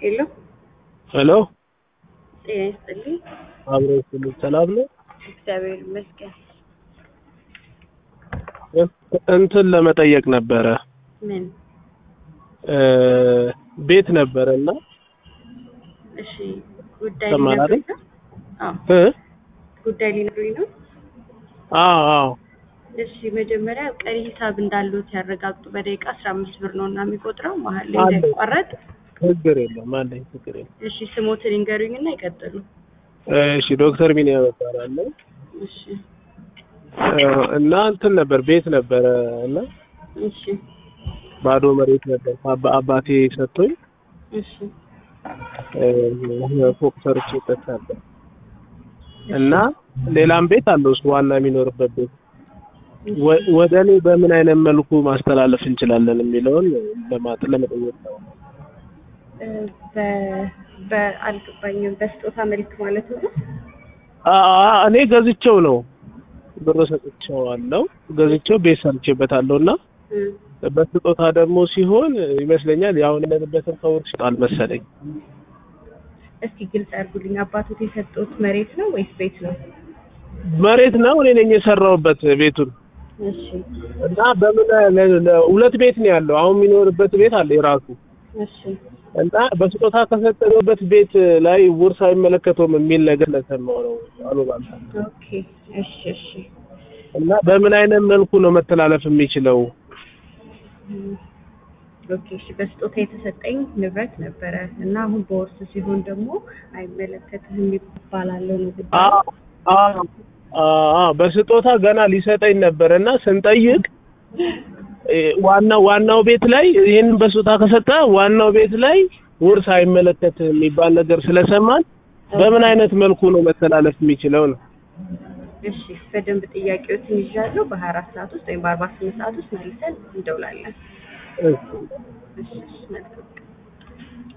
Hello. ሄሎ ጤና ይስጥልኝ። አብረን ሰላም ነው። እግዚአብሔር ይመስገን። እንትን ለመጠየቅ ነበረ ምን? ቤት ነበረና እሺ፣ ጉዳይ ተማራሪ ሊነግሩኝ ነው? ጉዳይ ሊነግሩኝ ነው? አዎ እሺ፣ መጀመሪያ ቀሪ ሂሳብ እንዳሉት ያረጋግጡ። በደቂቃ 15 ብር ነውና የሚቆጥረው መሀል ላይ እንዳይቋረጥ። ችግር የለም አለኝ፣ ችግር የለም። እሺ፣ ስሞትን ይንገሩኝና ይቀጥሉ። እሺ፣ ዶክተር ቢኒያም እባላለሁ። እሺ እና እንትን ነበር ቤት ነበረ እና እሺ ባዶ መሬት ነበር አባቴ ሰጥቶኝ እሺ ፎቅ ሰርቼ ተሳለ እና ሌላም ቤት አለው እሱ ዋና የሚኖርበት ቤት ወደኔ በምን አይነት መልኩ ማስተላለፍ እንችላለን የሚለውን ለመጠየቅ ነው። በአልገባኝም። በስጦታ መልክ ማለት ነው? እኔ ገዝቼው ነው ብር ሰጥቼዋለሁ። ገዝቼው ቤት ሰርቼበታለሁና በስጦታ ደግሞ ሲሆን ይመስለኛል ያው ለነበተን ከውርስ ይጣል መሰለኝ። እስቲ ግልጽ አድርጉልኝ። አባቶት የሰጡት መሬት ነው ወይስ ቤት ነው? መሬት ነው። እኔ ነኝ የሰራሁበት ቤቱን። እሺ እና በምን ሁለት ቤት ነው ያለው። አሁን የሚኖርበት ቤት አለ የራሱ። እሺ እና በስጦታ ከሰጠበት ቤት ላይ ውርስ አይመለከተውም የሚል ነገር ለሰማው ነው አሉባልታ። ኦኬ እሺ እሺ። እና በምን አይነት መልኩ ነው መተላለፍ የሚችለው? ኦኬ እሺ። በስጦታ የተሰጠኝ ንብረት ነበረ እና አሁን በውርስ ሲሆን ደግሞ አይመለከትህም ይባላል ነው ጉዳዩ። በስጦታ ገና ሊሰጠኝ ነበርና ስንጠይቅ ዋናው ቤት ላይ ይሄንን በስጦታ ከሰጠ ዋናው ቤት ላይ ውርስ አይመለከትም የሚባል ነገር ስለሰማን በምን አይነት መልኩ ነው መተላለፍ የሚችለው ነው? እሺ በደንብ ጥያቄዎችን ይዣለሁ። በ24 ሰዓት ውስጥ ወይም በ48 ሰዓት ውስጥ መልሰን እንደውላለን። እሺ መልካም